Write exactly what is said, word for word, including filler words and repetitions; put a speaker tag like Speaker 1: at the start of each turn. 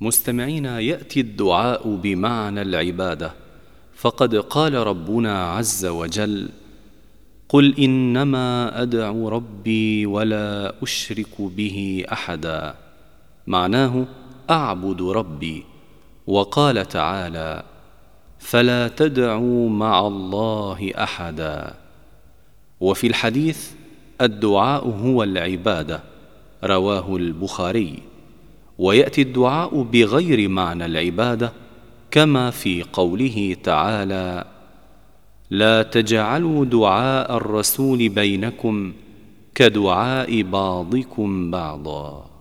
Speaker 1: مستمعين، يأتي الدعاء بمعنى العبادة، فقد قال ربنا عز وجل: قل إنما أدعو ربي ولا أشرك به أحدا، معناه أعبد ربي. وقال تعالى: فلا تدعوا مع الله أحدا. وفي الحديث: الدعاء هو العبادة، رواه البخاري. ويأتي الدعاء بغير معنى العبادة، كما في قوله تعالى: لا تجعلوا دعاء الرسول بينكم كدعاء بعضكم بعضا.